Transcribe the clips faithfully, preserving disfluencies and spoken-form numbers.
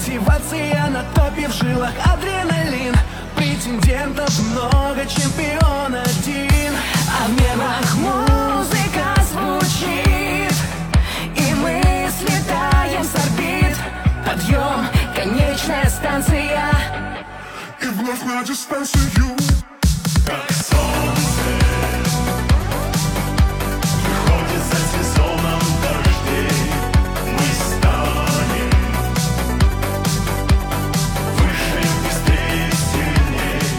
Мотивация на топе, в жилах адреналин. Претендентов много, чемпион один. А в небах музыка звучит, и мы слетаем с орбит. Подъем, конечная станция, и вновь на дистанцию. Как солнце выходит за сезоном дождей, мы станем выше, быстрее, сильней.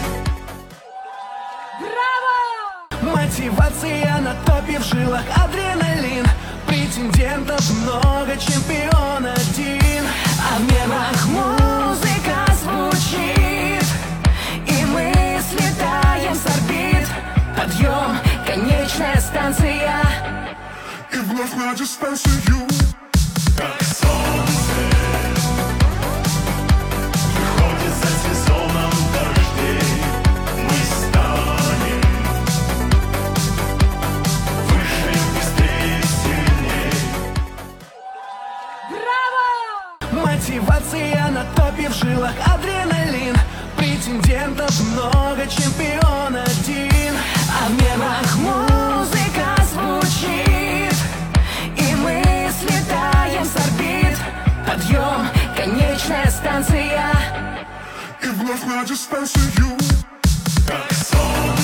Браво! Мотивация на топе, в жилах адреналин. Претендентов много, чемпион один. А в небах музыка звучит, и мы слетаем с орбит. Подъем, конечная станция, и вновь на дистанцию. Как солнце выходит за сезоном дождей, мы станем выше, быстрее, сильней. Браво! Мотивация на топе, в жилах адреналин. Претендентов много, чемпион один. А в небах музыка звучит, и мы слетаем с орбит. Подъем, конечная станция, и вновь на дистанцию. Как солнце